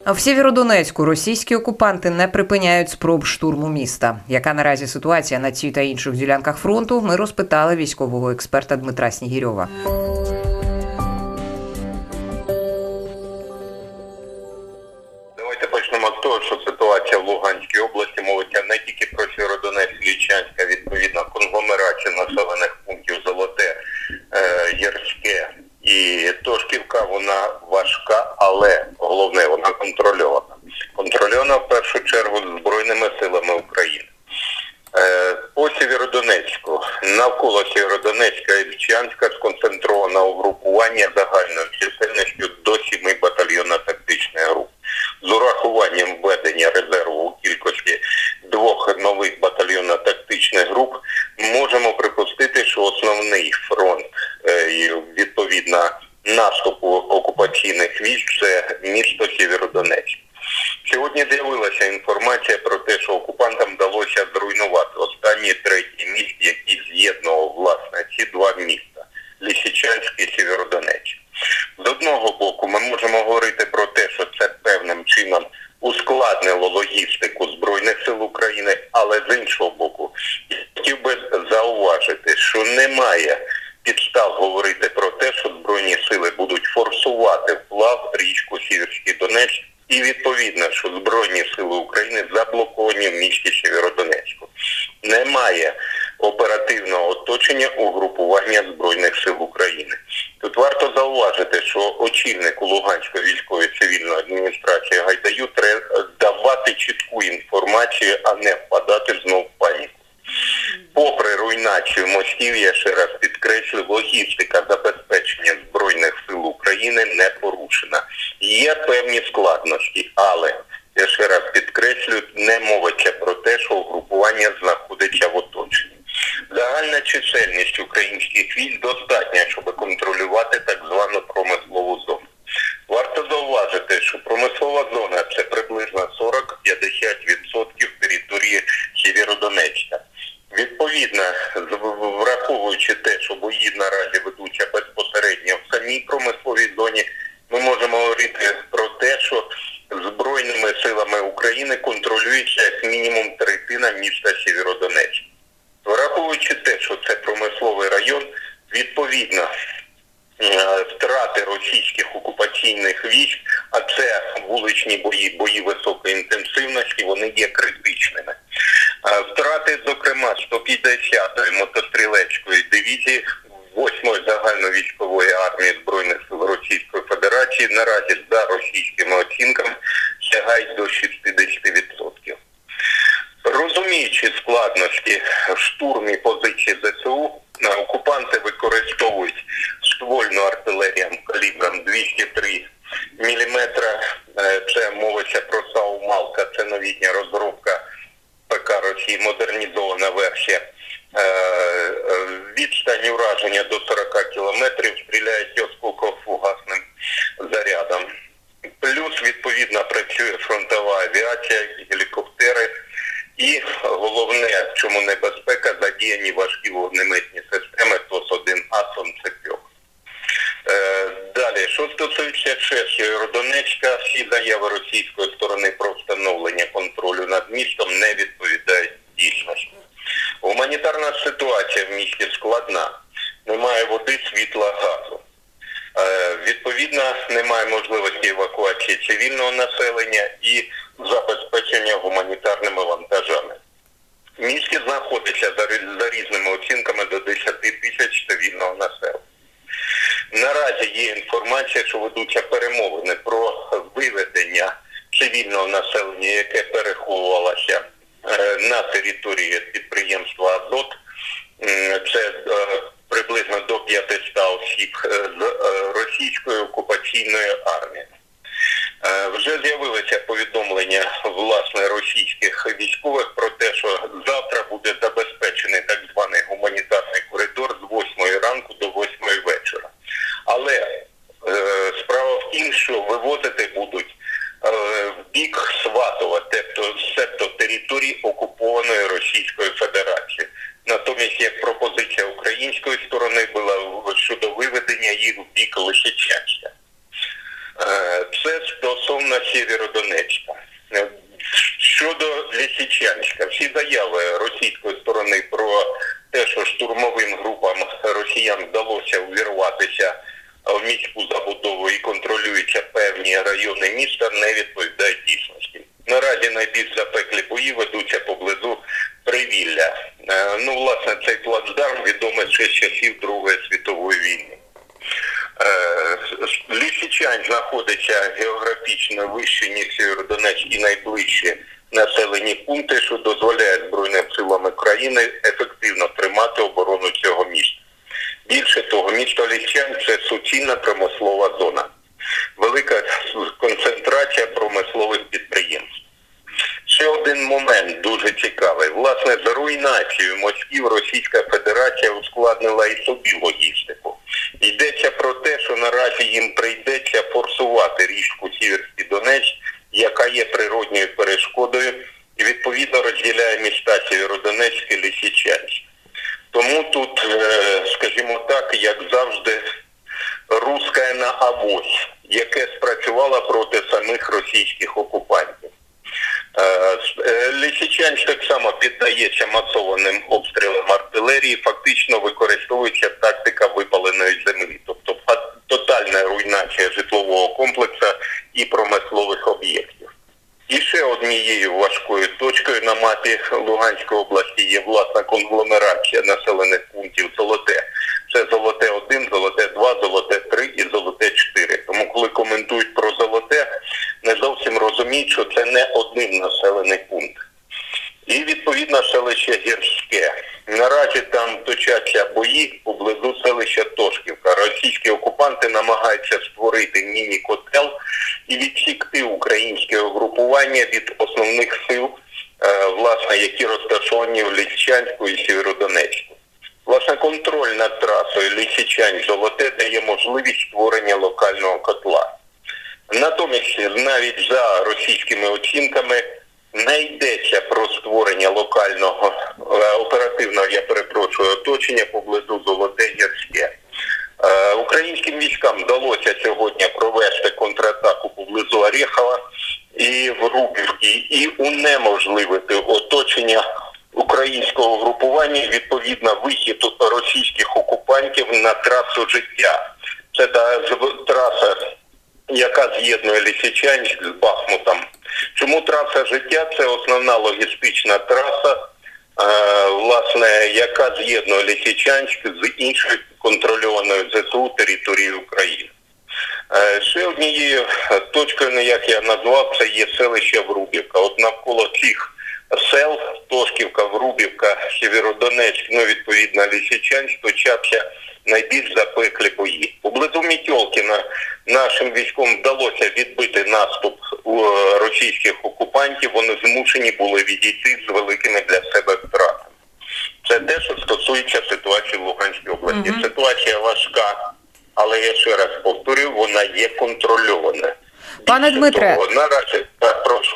В Сєвєродонецьку російські окупанти не припиняють спроб штурму міста. Яка наразі ситуація на цій та інших ділянках фронту, ми розпитали військового експерта Дмитра Снігірьова. Давайте почнемо з того, що ситуація в Луганській області мовиться не тільки про Сєвєродонецьк, Лічанськ, а відповідно конгломерацію населених пунктів Золоте, Гірське і Тошківка. Вона важка, але головне, вона контрольована. Контрольована в першу чергу Збройними силами України. По Сєвєродонецьку, навколо Сєвєродонецька і Лічанська сконцентровано угрупування загальною чисельністю до 7 батальйонно-тактичних груп. З урахуванням введення резерву у кількості 2 нових батальйонно-тактичних груп можемо припустити, що основний фронт відповідно наступу окупаційних військ – це місто Сєвєродонецьк. Сьогодні з'явилася інформація про те, що окупантам вдалося зруйнувати останній третій міст, який з'єднував, власне, ці два міста – Лисичанськ і Сєвєродонецьк. З одного боку, ми можемо говорити про те, що це певним чином ускладнило логістику Збройних сил України, але з іншого боку, я хотів би зауважити, що немає підстав говорити про те, що Збройні сили будуть форсувати вплав річку Сіверський Донець, і відповідно, що Збройні сили України заблоковані в місті Сєвєродонецьку. Немає оперативного оточення угрупування Збройних сил України. Тут варто зауважити, що очільнику Луганської військової цивільної адміністрації Гайдаю треба давати чітку інформацію, а не впадати знов в паніку. Попри руйнацію мостів, я ще раз підкреслю, логістика забезпечення Збройних сил України не порушена. Є певні складності, але, я ще раз підкреслю, не мовиться про те, що угрупування знаходиться в оточенні. Загальна чисельність українських військ достатня, щоб контролювати так звану промислову зону. Варто зауважити, що промислова зона – це приблизно 40-50% території Сєвєродонецька. Відповідно, враховуючи те, що бої наразі ведуться безпосередньо в самій промисловій зоні, ми можемо говорити про те, що Збройними силами України контролюється як мінімум третина міста Сєвєродонецьк. Враховуючи те, що це промисловий район, відповідно, втрати російських окупаційних військ, а це вуличні бої, бої високої інтенсивності, вони є критичними. Втрати, зокрема, 150-ї мотострілецької дивізії 8-ї загальновійськової армії Збройних сил Російської Федерації наразі за російськими оцінками сягають до 60%. Розуміючи складності в штурмі позиції ЗСУ, окупанти використовують ствольну артилерію калібром 203 мм. Це мовиться про САУ «Малка», це новітня розробка ПК Росії, модернізована версія. Відстань ураження до 40 кілометрів, стріляють осколково-фугасним зарядом. Плюс, відповідно, працює фронтова авіація, гелікоптери. І головне, в чому небезпека, задіяні важкі вогнеметні системи ТОС-1А «Сонцепьок». Далі, що стосується Сєвєродонецька, всі заяви російської сторони про встановлення контролю над містом не відповідають дійсності. Гуманітарна ситуація в місті складна. Немає води, світла, газу. Відповідно, немає можливості евакуації цивільного населення і забезпечення гуманітарними вантажами. В місті знаходиться за різними оцінками до 10 тисяч цивільного населення. Наразі є інформація, що ведуться перемовини про виведення цивільного населення, яке переховувалося на території підприємства «Азот». Це приблизно до 500 осіб з російської окупаційної армії. Вже з'явилося повідомлення, власне, російських військових про те, що завтра буде забезпечений так званий гуманітарний коридор з 8 ранку до 8 вечора. Але справа в тім, що вивозити будуть в бік Сватова, тобто території окупованої Російської Федерації. Натомість, як пропозиція української сторони була щодо виведення їх в бік Лисичанська. Це стосовно Сєвєродонецька. Сєвєродонецька. Щодо Лисичанська, всі заяви російської сторони про те, що штурмовим групам росіян вдалося увірватися в міську забудову і контролюються певні райони міста, не відповідають дійсності. Наразі найбільш запеклі бої ведуться поблизу Привілля. Власне, цей плацдарм відомий ще з часів Другої світової війни. Лисичань знаходиться географічно вище, ніж Сєвєродонецьк, і найближчі населені пункти, що дозволяє Збройним силам України ефективно тримати оборону цього міста. Більше того, місто Лисичань – це суцільна промислова зона. Велика концентрація промислових підприємств. Ще один момент дуже цікавий. Власне, за руйнацією мостів Російська Федерація ускладнила і собі логістику. Йдеться про те, що наразі їм прийдеться форсувати річку Сіверський Донець, яка є природньою перешкодою і відповідно розділяє міста Сєвєродонецьк і Лисичанськ. Тому тут, скажімо так, як завжди, русське на авось, яке спрацювало проти самих російських окупантів. Лисичанськ так само піддається масованим обстрілам артилерії, фактично використовується тактика випаленої землі, тобто тотальна руйнація житлового комплексу і промислових об'єктів. І ще однією важкою точкою на мапі Луганської області є власна конгломерація населених пунктів Золоте. Це Золоте-1, Золоте-2, Золоте-3 і Золоте-4. Тому коли коментують про Золоте, не зовсім розуміють, що це не один населений пункт. І відповідно селище Гірське. Наразі там точаться бої поблизу селища Тошківка. Російські окупанти намагаються створити міні-котел і відсікти українське угрупування від основних сил, власне, які розташовані в Лисичанську і Сєвєродонецьку. Власне, контроль над трасою Лисичань-Золоте дає можливість створення локального котла. Натомість, навіть за російськими оцінками, не йдеться про створення локального, оперативного, оточення поблизу Золоте-Гірське. Українським військам вдалося сьогодні провести контратаку поблизу Орєхова і Врубівки і унеможливити оточення українського групування, відповідно, вихід російських окупантів на трасу життя. Це та траса, яка з'єднує Лисичанськ з Бахмутом. Чому траса життя? Це основна логістична траса, власне, яка з'єднує Лисичанськ з іншою контрольованою ЗСУ територією України. Ще однією точкою, як я назвав, це є селище Врубівка. От навколо цих сел Тошківка, Врубівка, Сєвєродонецьк, відповідно Лисичанськ, точаться найбільш запеклі бої. Поблизу Мітьолкіна нашим військовим вдалося відбити наступ російських окупантів. Вони змушені були відійти з великими для себе втратами. Це те, що стосується ситуації в Луганській області. Ситуація важка, але я ще раз повторюю, вона є контрольована. Пане Дмитре, наразі, прошу.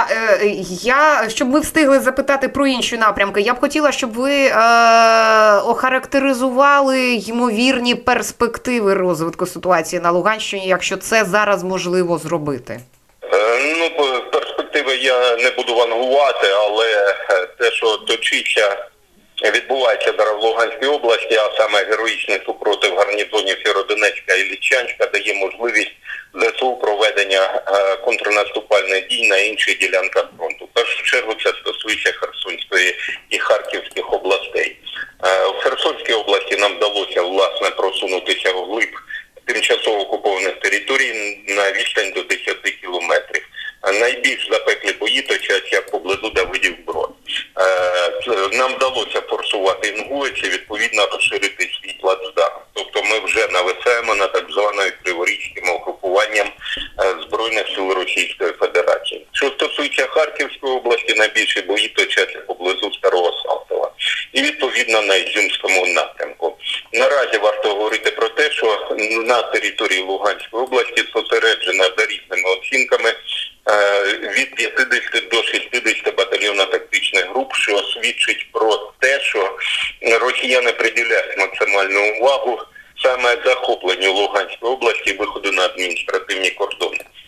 Щоб ми встигли запитати про інші напрямки, я б хотіла, щоб ви охарактеризували ймовірні перспективи розвитку ситуації на Луганщині, якщо це зараз можливо зробити. Перспективи я не буду вангувати, але те, що відбувається зараз в Луганській області, а саме героїчний супротив гарнізонів Сєвєродонецька і Лисичанська, дає можливість ЗСУ проведення контрнаступальних дій на інших ділянках фронту. В першу чергу це стосується Херсонської і Харківських областей. В Херсонській області нам вдалося, власне, просунутися вглиб тимчасово окупованих територій на відстань до 10 кілометрів. Найбільш запеклі бої точаться поблизу Давидів-Брод. Нам вдалося форсувати Інгулець і, відповідно, розширити свій плацдарм. Тобто ми вже нависаємо на так званою криворізьким угрупуванням Збройних сил Російської Федерації. Що стосується Харківської області, найбільші бої точаться поблизу Старого Салтова і, відповідно, на Ізюмському напрямку. Наразі варто говорити про те, що на території Луганської області зосереджено за різними оцінками від 50 до 60 батальйонно-тактичних груп, що свідчить про те, що росіяни приділяють максимальну увагу саме захопленню Луганської області і виходу на адміністративні кордони.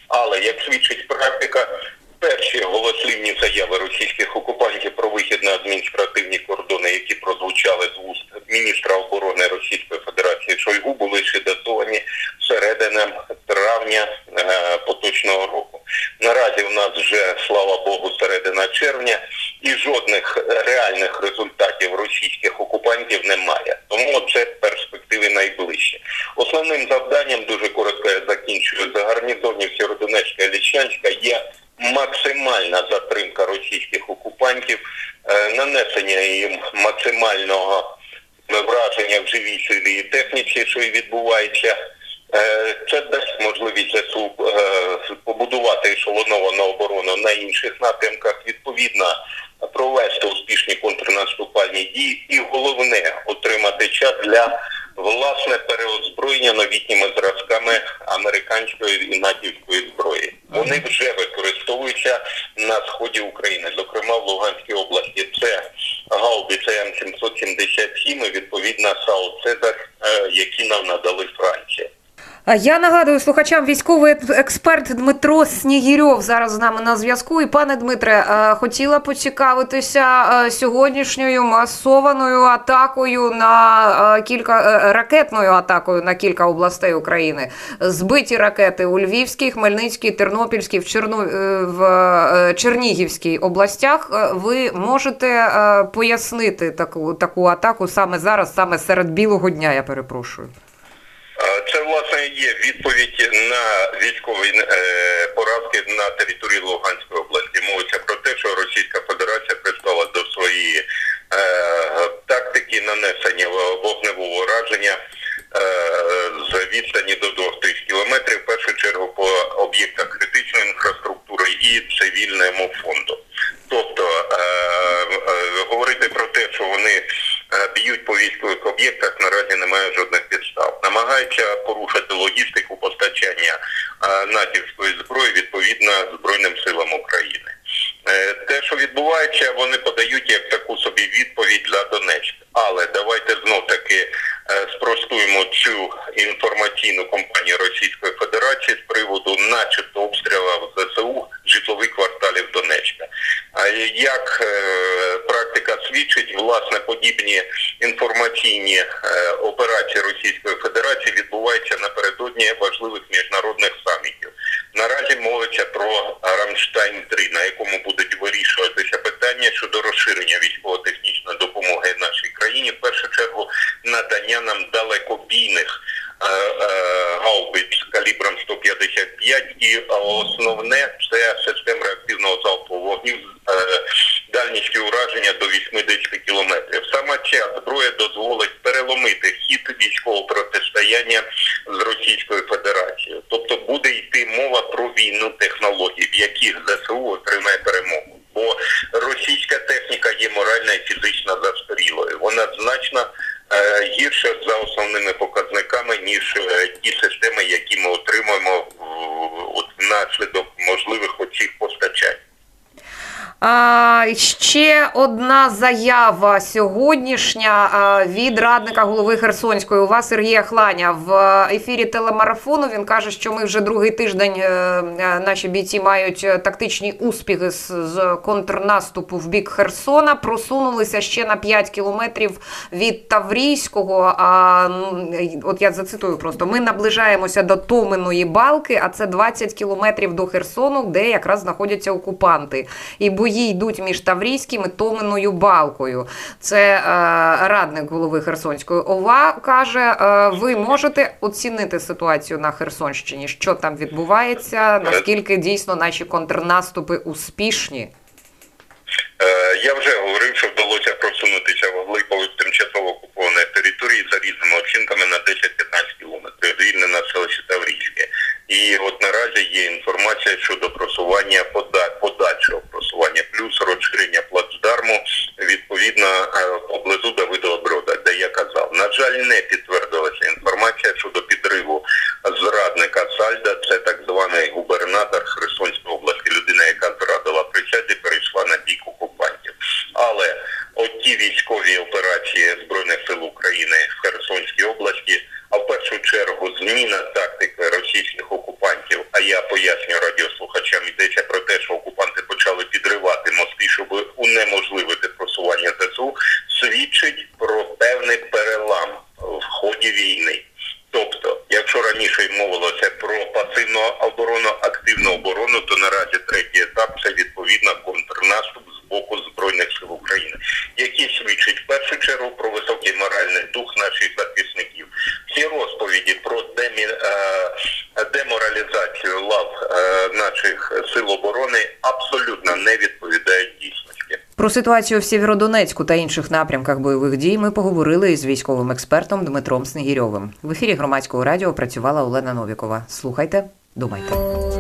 Але, як свідчить практика, перші голослівні заяви російських окупантів про вихід на адміністративні кордони, які прозвучали з вуст міністра оборони Російської Федерації Шойгу, були ще датовані серединою травня поточного року. Наразі у нас вже, слава Богу, середина червня, і жодних реальних результатів російських окупантів немає. Тому це перспективи найближчі. Основним завданням, дуже коротко я закінчую, за гарнізонів Сєвєродонецька і Лисичанська є максимальна затримка російських окупантів, нанесення їм максимального враження в живій силі і техніці, що і відбувається. Це дасть можливість ЗСУ побудувати ешелоновану оборону на інших напрямках, відповідно провести успішні контрнаступальні дії і головне – отримати час для власне переозброєння новітніми зразками американської і натівської зброї. Вони вже використовуються на сході України, зокрема в Луганській області. Це гаубиці М777 і відповідно САУ «Цезар», які нам надали Франція. Я нагадую слухачам, військовий експерт Дмитро Снігірьов зараз з нами на зв'язку. І, пане Дмитре, хотіла поцікавитися сьогоднішньою масованою атакою на ракетною атакою на кілька областей України. Збиті ракети у Львівській, Хмельницькій, Тернопільській, в Чернігівській областях. Ви можете пояснити таку атаку саме зараз, саме серед білого дня, я перепрошую? Це, власне, є відповідь на військові поразки на території Луганської області. Мовиться про те, що Російська Федерація пристала до своєї тактики нанесення вогневого ураження з відстані до 2000 кілометрів, в першу чергу по об'єктах критичної інфраструктури і цивільному фонду. Тобто, говорити про те, що вони б'ють по військових об'єктах, наразі немає жодних підстав. Намагаються порушити логістику постачання натівської зброї відповідно Збройним силам України. Те, що відбувається, вони подають як таку собі відповідь для Донецька. Але давайте знов-таки спростуємо цю інформаційну кампанію Російської Федерації з приводу начебто обстрілів ЗСУ житлових кварталів Донецька. Як практика свідчить, власне, подібні інформаційні операції Російської Федерації відбуваються напередодні важливих міжнародних самітів. Наразі мовиться про Рамштайн-3, на якому будуть вирішуватися питання щодо розширення військово-технічної допомоги нашій країні, в першу чергу надання нам далекобійних гаубиць калібром 155 і основне – це система реактивного залпового вогню з дальністю ураження до 80 кілометрів. Саме ця зброя дозволить переломити хід військового протистояння з Російською Федерацією. Тобто буде йти мова про війну технологій, в яких ЗСУ отримає перемогу. Бо російська техніка є морально і фізично застарілою. Вона значно гірше за основними показниками, ніж ті системи, які ми отримуємо внаслідок можливих оцих постачань. Ще одна заява сьогоднішня від радника голови Херсонської ОВА Сергія Хланя. В ефірі телемарафону він каже, що ми вже другий тиждень, наші бійці мають тактичні успіхи з контрнаступу в бік Херсона, просунулися ще на 5 кілометрів від Таврійського. От я зацитую просто. Ми наближаємося до Томиної балки, а це 20 кілометрів до Херсону, де якраз знаходяться окупанти. І бої йдуть між Таврійським і Томиною балкою. Це радник голови Херсонської ОВА каже, ви можете оцінити ситуацію на Херсонщині, що там відбувається, наскільки дійсно наші контрнаступи успішні? Я вже говорив, що вдалося просунутися вглиб тимчасово окупованої території за різними оцінками на 10-15 кілометрів, звільнено селище Таврійське. І от наразі є інформація щодо просування, подальшого просування, плюс розширення плацдарму, відповідно, поблизу Давидова Брода, де я казав. На жаль, не підтвердилася інформація щодо підриву зрадника Сальда, це так званий губернатор Херсонської області, людина, яка зрадила присязі, перейшла на бік окупантів. Але от ті військові операції Збройних сил України в Херсонській області, а в першу чергу зміна тактики російських окупантів, а я поясню оборону, активну оборону, то наразі третій етап – це відповідно контрнаступ з боку Збройних сил України, який свідчить в першу чергу про високий моральний дух наших захисників. Всі розповіді про деморалізацію лав наших сил оборони абсолютно не відповідають дійсності. Про ситуацію в Сєвєродонецьку та інших напрямках бойових дій ми поговорили із військовим експертом Дмитром Снегірьовим. В ефірі Громадського радіо працювала Олена Новікова. Слухайте, думайте.